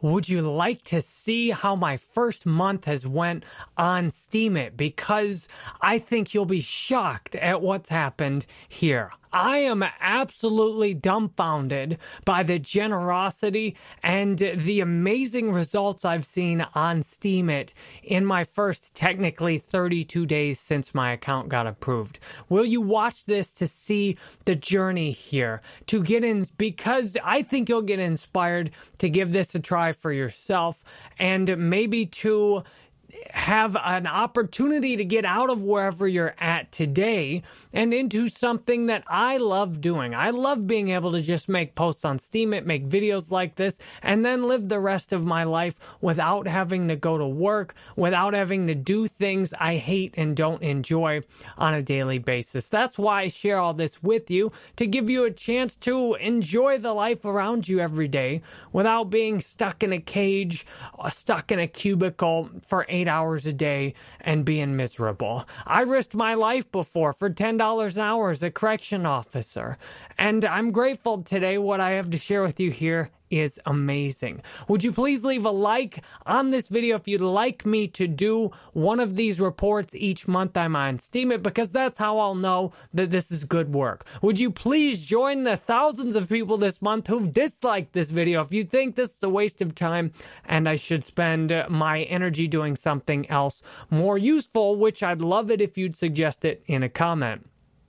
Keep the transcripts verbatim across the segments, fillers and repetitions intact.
Would you like to see how my first month has went on Steemit? Because I think you'll be shocked at what's happened here. I am absolutely dumbfounded by the generosity and the amazing results I've seen on Steemit in my first technically thirty-two days since my account got approved. Will you watch this to see the journey here? To get in, because I think you'll get inspired to give this a try for yourself and maybe to have an opportunity to get out of wherever you're at today and into something that I love doing. I love being able to just make posts on Steemit, make videos like this, and then live the rest of my life without having to go to work, without having to do things I hate and don't enjoy on a daily basis. That's why I share all this with you, to give you a chance to enjoy the life around you every day without being stuck in a cage, stuck in a cubicle for eight hours a day and being miserable. I risked my life before for ten dollars an hour as a correction officer, and I'm grateful today. What I have to share with you here is amazing. Would you please leave a like on this video if you'd like me to do one of these reports each month I'm on Steemit, because that's how I'll know that this is good work. Would you please join the thousands of people this month who've disliked this video if you think this is a waste of time and I should spend my energy doing something else more useful, which I'd love it if you'd suggest it in a comment.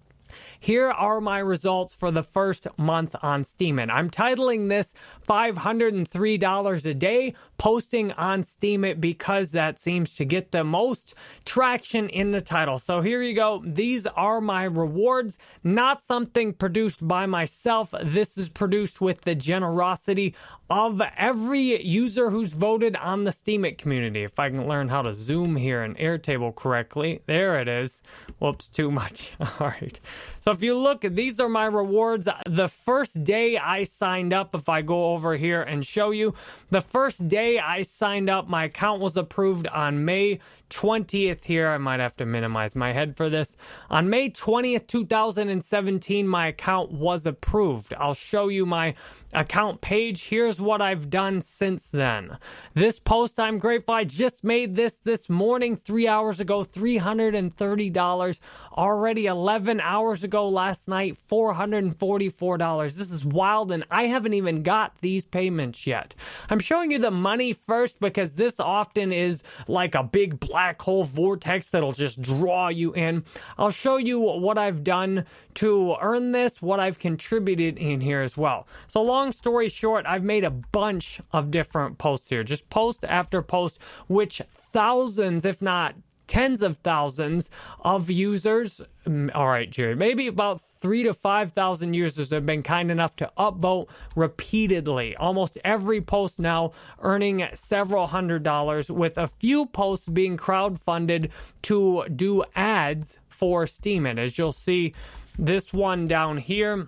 Here are my results for the first month on Steemit. I'm titling this five hundred three dollars a day, posting on Steemit because that seems to get the most traction in the title. So here you go. These are my rewards, not something produced by myself. This is produced with the generosity of every user who's voted on the Steemit community. If I can learn how to zoom here in Airtable correctly. There it is. Whoops, too much. All right. So if you look, these are my rewards. The first day I signed up, if I go over here and show you, the first day I signed up, my account was approved on May twentieth here. I might have to minimize my head for this. On May twentieth, two thousand seventeen, my account was approved. I'll show you my account page. Here's what I've done since then. This post, I'm grateful. I just made this this morning, three hours ago, three hundred thirty dollars. Already eleven hours ago last night, four hundred forty-four dollars. This is wild, and I haven't even got these payments yet. I'm showing you the money first because this often is like a big black hole vortex that'll just draw you in. I'll show you what I've done to earn this, what I've contributed in here as well. So long story short, I've made a bunch of different posts here, just post after post, which thousands, if not tens of thousands of users, all right, Jerry, maybe about three to five thousand users have been kind enough to upvote repeatedly. Almost every post now earning several hundred dollars, with a few posts being crowdfunded to do ads for Steemit. As you'll see, this one down here,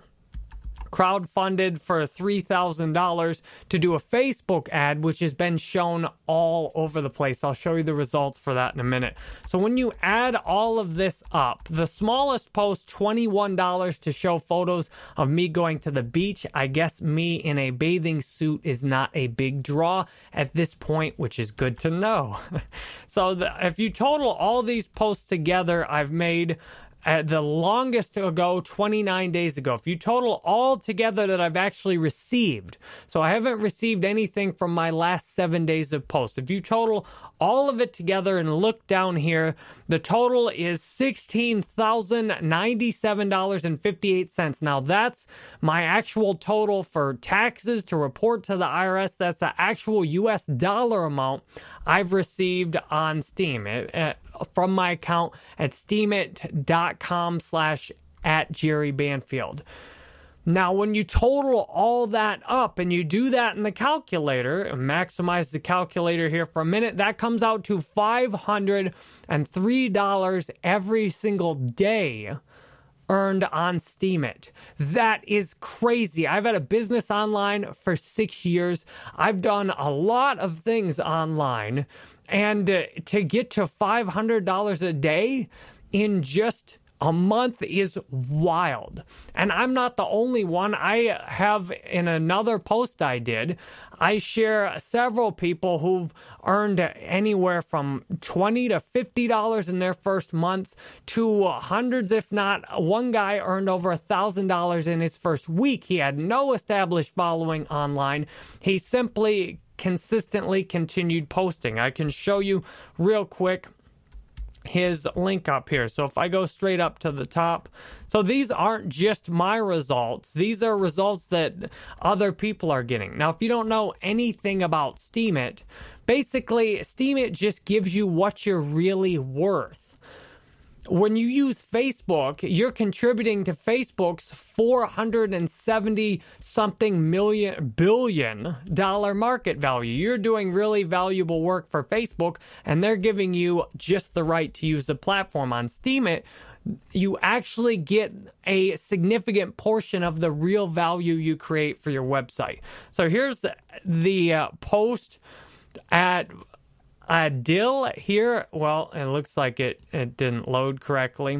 crowdfunded for three thousand dollars to do a Facebook ad, which has been shown all over the place. I'll show you the results for that in a minute. So when you add all of this up, the smallest post, twenty-one dollars to show photos of me going to the beach. I guess me in a bathing suit is not a big draw at this point, which is good to know. So the, if you total all these posts together, I've made at the longest ago, twenty-nine days ago. If you total all together that I've actually received, so I haven't received anything from my last seven days of posts. If you total all of it together and look down here, the total is sixteen thousand ninety-seven dollars and fifty-eight cents. Now that's my actual total for taxes to report to the I R S. That's the actual U S dollar amount I've received on Steem it, uh, from my account at steemit.com slash at Jerry Banfield. Now, when you total all that up and you do that in the calculator, maximize the calculator here for a minute, that comes out to five hundred three dollars every single day earned on Steemit. That is crazy. I've had a business online for six years. I've done a lot of things online, and uh, to get to five hundred dollars a day in just A month is wild. And I'm not the only one. I have, in another post I did, I share several people who've earned anywhere from twenty to fifty dollars in their first month to hundreds, if not. One guy earned over one thousand dollars in his first week. He had no established following online. He simply consistently continued posting. I can show you real quick his link up here. So if I go straight up to the top, so these aren't just my results. These are results that other people are getting. Now, if you don't know anything about Steemit, basically Steemit just gives you what you're really worth. When you use Facebook, you're contributing to Facebook's four hundred seventy something million billion dollar market value. You're doing really valuable work for Facebook, and they're giving you just the right to use the platform. On Steemit, you actually get a significant portion of the real value you create for your website. So here's the, the uh, post at Uh, Dill here. Well, it looks like it, it didn't load correctly.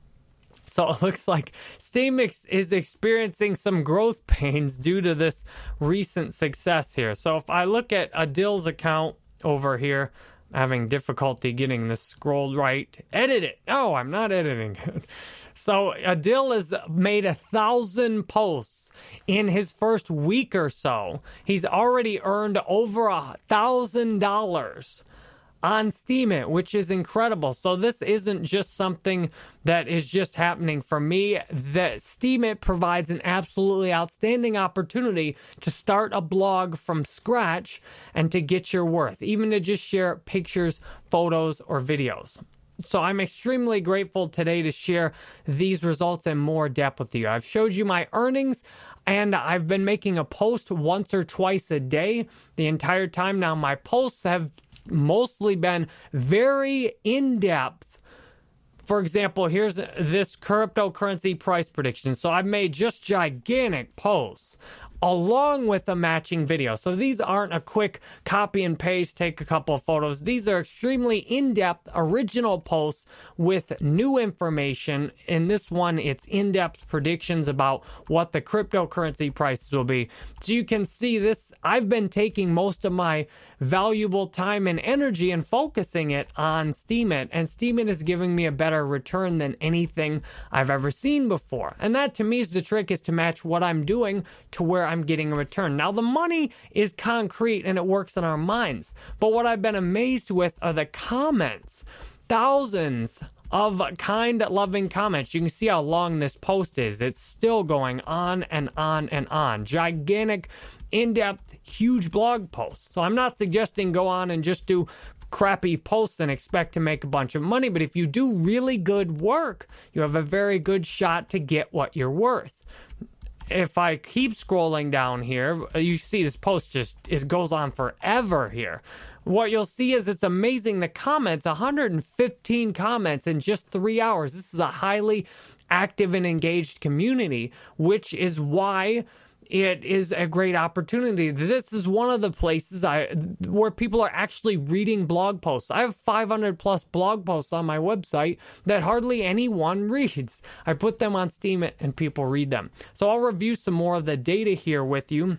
So it looks like Steemit is experiencing some growth pains due to this recent success here. So if I look at Adil's account over here, I'm having difficulty getting this scrolled right. Edit it. No, I'm not editing it. So Adil has made a thousand posts in his first week or so. He's already earned over a thousand dollars on Steemit, which is incredible. So this isn't just something that is just happening for me. That Steemit provides an absolutely outstanding opportunity to start a blog from scratch and to get your worth, even to just share pictures, photos, or videos. So I'm extremely grateful today to share these results in more depth with you. I've showed you my earnings, and I've been making a post once or twice a day the entire time. Now, my posts have mostly been very in-depth. For example, here's this cryptocurrency price prediction. So I've made just gigantic posts along with a matching video. So these aren't a quick copy and paste, take a couple of photos. These are extremely in-depth original posts with new information. In this one, it's in-depth predictions about what the cryptocurrency prices will be. So you can see this. I've been taking most of my valuable time and energy and focusing it on Steemit, and Steemit is giving me a better return than anything I've ever seen before. And that, to me, is the trick, is to match what I'm doing to where I'm getting a return. Now, the money is concrete and it works in our minds. But what I've been amazed with are the comments. Thousands of kind, loving comments. You can see how long this post is. It's still going on and on and on. Gigantic, in-depth, huge blog posts. So I'm not suggesting go on and just do crappy posts and expect to make a bunch of money. But if you do really good work, you have a very good shot to get what you're worth. If I keep scrolling down here, you see this post just it goes on forever here. What you'll see is it's amazing. The comments, one hundred fifteen comments in just three hours. This is a highly active and engaged community, which is why it is a great opportunity. This is one of the places I where people are actually reading blog posts. I have five hundred plus blog posts on my website that hardly anyone reads. I put them on Steemit and people read them. So I'll review some more of the data here with you,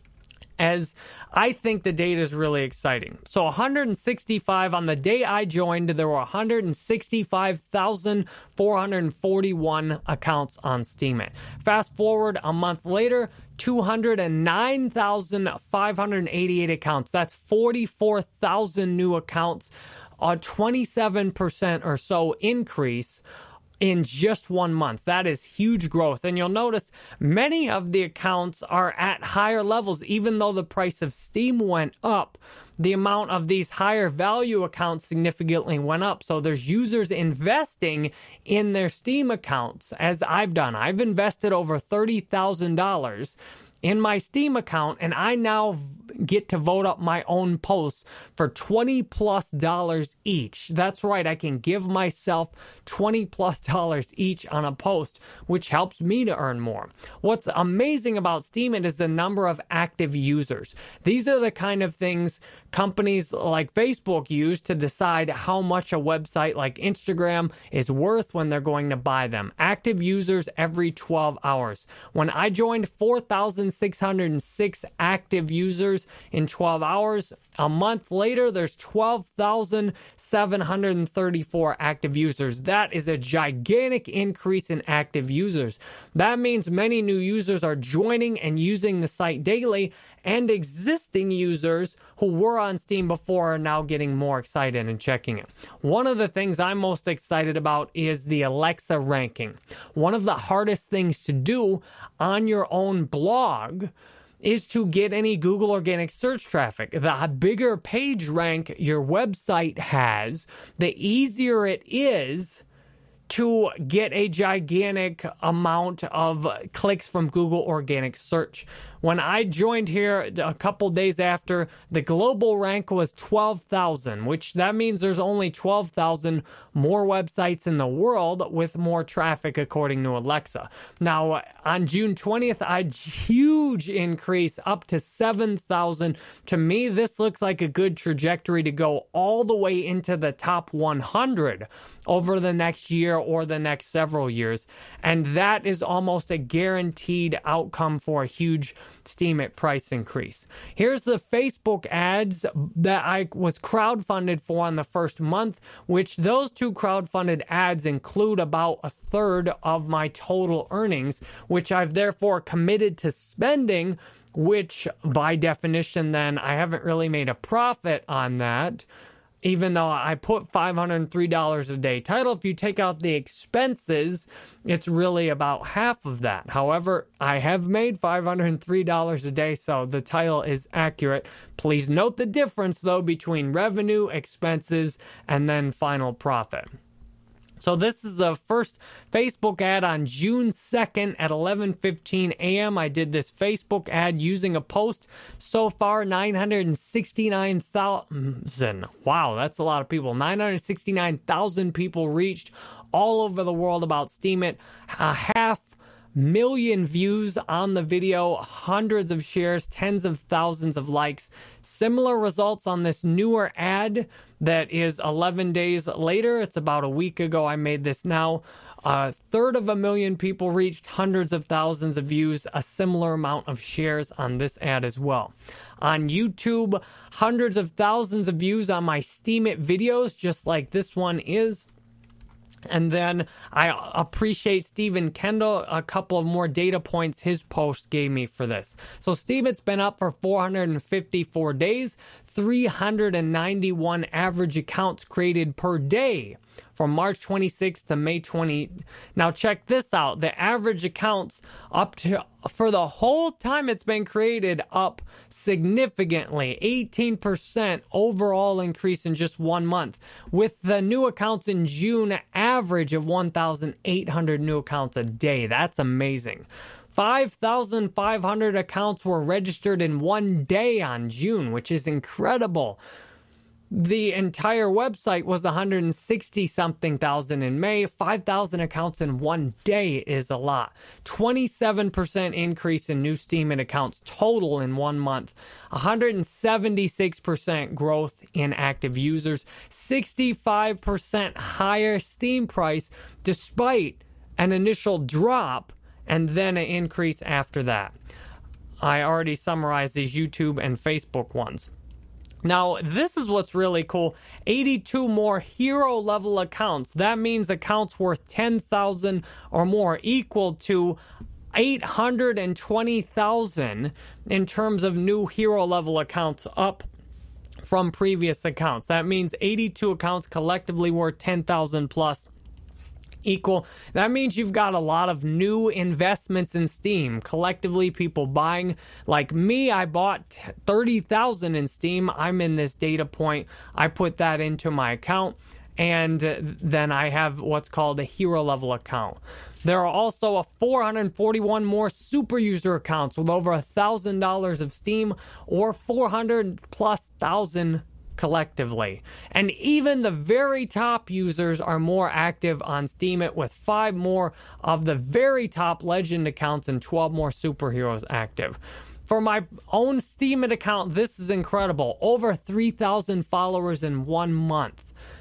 as I think the data is really exciting. So one hundred sixty-five, on the day I joined, there were one hundred sixty-five thousand four hundred forty-one accounts on Steemit. Fast forward a month later, two hundred nine thousand five hundred eighty-eight accounts. That's forty-four thousand new accounts, a twenty-seven percent or so increase in just one month. That is huge growth. And you'll notice many of the accounts are at higher levels. Even though the price of Steem went up, the amount of these higher value accounts significantly went up. So there's users investing in their Steem accounts, as I've done. I've invested over thirty thousand dollars in my Steam account, and I now get to vote up my own posts for twenty plus dollars each. That's right, I can give myself twenty plus dollars each on a post, which helps me to earn more. What's amazing about Steemit is the number of active users. These are the kind of things companies like Facebook use to decide how much a website like Instagram is worth when they're going to buy them. Active users every twelve hours. When I joined, four thousand six hundred six active users in twelve hours. A month later, there's twelve thousand seven hundred thirty-four active users. That is a gigantic increase in active users. That means many new users are joining and using the site daily, and existing users who were on Steam before are now getting more excited and checking it. One of the things I'm most excited about is the Alexa ranking. One of the hardest things to do on your own blog is to get any Google organic search traffic. The bigger page rank your website has, the easier it is to get a gigantic amount of clicks from Google organic search. When I joined here a couple days after, the global rank was twelve thousand, which that means there's only twelve thousand more websites in the world with more traffic according to Alexa. Now, on June twentieth, I had a huge increase up to seven thousand. To me, this looks like a good trajectory to go all the way into the top one hundred over the next year or the next several years. And that is almost a guaranteed outcome for a huge Steemit price increase. Here's the Facebook ads that I was crowdfunded for on the first month, which those two crowdfunded ads include about a third of my total earnings, which I've therefore committed to spending, which by definition then I haven't really made a profit on that. Even though I put five hundred three dollars a day title, if you take out the expenses, it's really about half of that. However, I have made five hundred three dollars a day, so the title is accurate. Please note the difference, though, between revenue, expenses, and then final profit. So this is the first Facebook ad on June second at eleven fifteen a.m. I did this Facebook ad using a post. So far, nine hundred sixty-nine thousand. Wow, that's a lot of people. nine hundred sixty-nine thousand people reached all over the world about Steemit. A half million views on the video, hundreds of shares, tens of thousands of likes. Similar results on this newer ad that is eleven days later. It's about a week ago I made this now. A third of a million people reached, hundreds of thousands of views, a similar amount of shares on this ad as well. On YouTube, hundreds of thousands of views on my Steemit videos, just like this one is. And then I appreciate Stephen Kendall, a couple of more data points his post gave me for this. So Steemit's been up for four hundred fifty-four days, three hundred ninety-one average accounts created per day from March twenty-sixth to May twentieth. Now check this out. The average accounts up to, for the whole time it's been created, up significantly. eighteen percent overall increase in just one month. With the new accounts in June, average of one thousand eight hundred new accounts a day. That's amazing. five thousand five hundred accounts were registered in one day on June, which is incredible. The entire website was one hundred sixty something thousand in May. five thousand accounts in one day is a lot. twenty-seven percent increase in new Steemit accounts total in one month. one hundred seventy-six percent growth in active users. sixty-five percent higher Steam price despite an initial drop and then an increase after that. I already summarized these YouTube and Facebook ones. Now, this is what's really cool. eighty-two more hero level accounts. That means accounts worth ten thousand or more, equal to eight hundred twenty thousand in terms of new hero level accounts, up from previous accounts. That means eighty-two accounts collectively worth ten thousand plus. Equal. That means you've got a lot of new investments in Steam. Collectively, people buying. Like me, I bought thirty thousand in Steam. I'm in this data point. I put that into my account. and then I have what's called a hero level account. There are also a four hundred forty-one more super user accounts with over one thousand dollars of Steam, or four hundred plus thousand collectively. And even the very top users are more active on Steemit, with five more of the very top legend accounts and twelve more superheroes active. For my own Steemit account, this is incredible. Over three thousand followers in one month.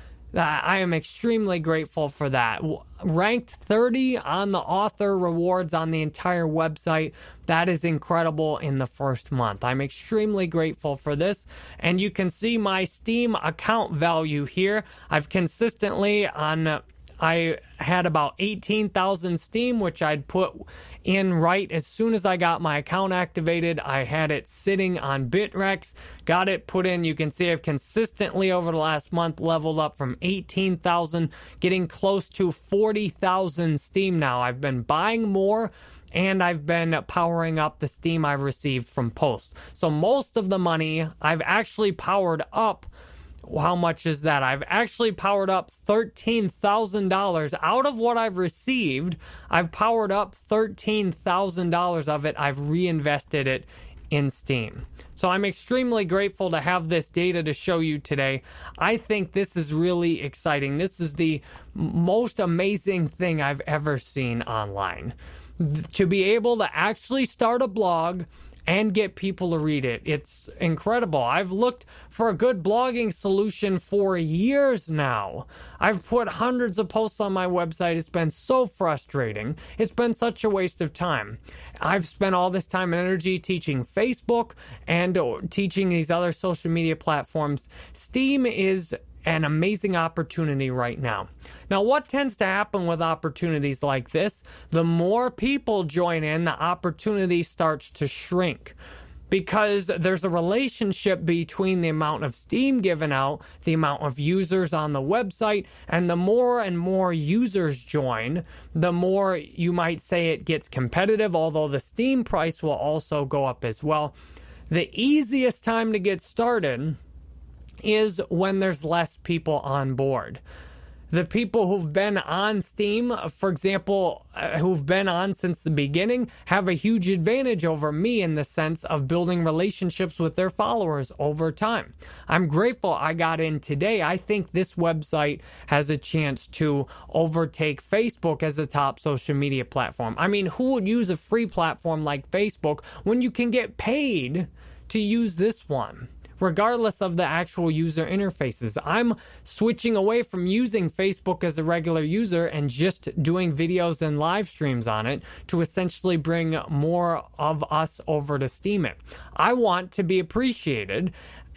I am extremely grateful for that. Ranked thirty on the author rewards on the entire website. That is incredible in the first month. I'm extremely grateful for this. And you can see my Steam account value here. I've consistently on... I had about eighteen thousand Steam, which I'd put in right as soon as I got my account activated. I had it sitting on Bittrex, got it put in. You can see I've consistently over the last month leveled up from eighteen thousand, getting close to forty thousand Steam now. I've been buying more, and I've been powering up the Steam I've received from posts. So most of the money I've actually powered up. How much is that? I've actually powered up thirteen thousand dollars out of what I've received. I've powered up thirteen thousand dollars of it. I've reinvested it in Steam. So I'm extremely grateful to have this data to show you today. I think this is really exciting. This is the most amazing thing I've ever seen online. To be able to actually start a blog and get people to read it. It's incredible. I've looked for a good blogging solution for years now. I've put hundreds of posts on my website. It's been so frustrating. It's been such a waste of time. I've spent all this time and energy teaching Facebook and teaching these other social media platforms. Steam is an amazing opportunity right now. Now, what tends to happen with opportunities like this? The more people join in, the opportunity starts to shrink, because there's a relationship between the amount of Steam given out, the amount of users on the website, and the more and more users join, the more you might say it gets competitive, although the Steam price will also go up as well. The easiest time to get started is when there's less people on board. The people who've been on Steam, for example, uh, who've been on since the beginning, have a huge advantage over me in the sense of building relationships with their followers over time. I'm grateful I got in today. I think this website has a chance to overtake Facebook as a top social media platform. I mean, who would use a free platform like Facebook when you can get paid to use this one? Regardless of the actual user interfaces. I'm switching away from using Facebook as a regular user and just doing videos and live streams on it to essentially bring more of us over to Steemit. I want to be appreciated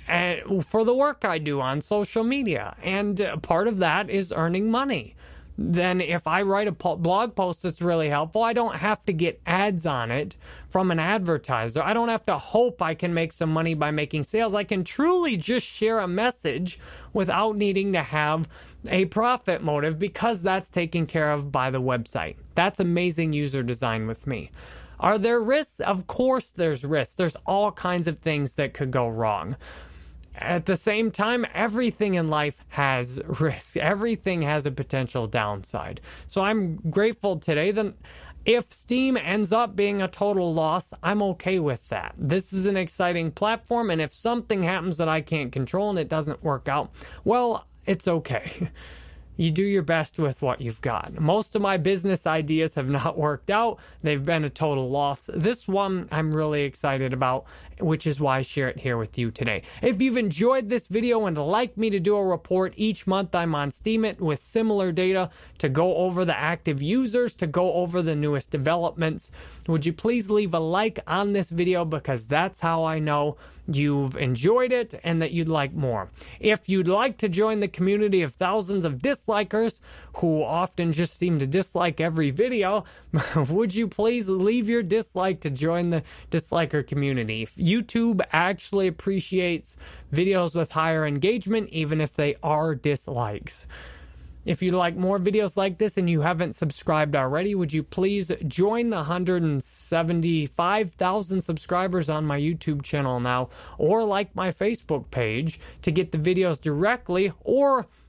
for the work I do on social media, and part of that is earning money. Then if I write a blog post that's really helpful, I don't have to get ads on it from an advertiser. I don't have to hope I can make some money by making sales. I can truly just share a message without needing to have a profit motive, because that's taken care of by the website. That's amazing user design with me. Are there risks? Of course there's risks. There's all kinds of things that could go wrong. At the same time, everything in life has risks. Everything has a potential downside. So I'm grateful today that if Steam ends up being a total loss, I'm okay with that. This is an exciting platform, and if something happens that I can't control and it doesn't work out, well, it's okay. You do your best with what you've got. Most of my business ideas have not worked out. They've been a total loss. This one I'm really excited about, which is why I share it here with you today. If you've enjoyed this video and like me to do a report each month, I'm on Steemit with similar data to go over the active users, to go over the newest developments. Would you please leave a like on this video, because that's how I know you've enjoyed it and that you'd like more. If you'd like to join the community of thousands of dislikers who often just seem to dislike every video, would you please leave your dislike to join the disliker community? YouTube actually appreciates videos with higher engagement, even if they are dislikes. If you'd like more videos like this and you haven't subscribed already, would you please join the one hundred seventy-five thousand subscribers on my YouTube channel now, or like my Facebook page to get the videos directly, or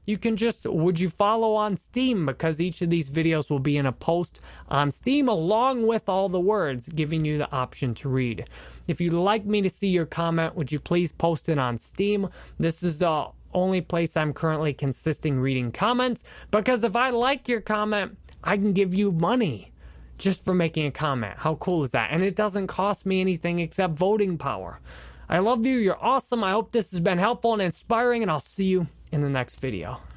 you can just, would you follow on Steam? Because each of these videos will be in a post on Steam along with all the words, giving you the option to read. If you'd like me to see your comment, would you please post it on Steam? This is the only place I'm currently consisting reading comments, because if I like your comment, I can give you money just for making a comment. How cool is that? And it doesn't cost me anything except voting power. I love you. You're awesome. I hope this has been helpful and inspiring, and I'll see you in the next video.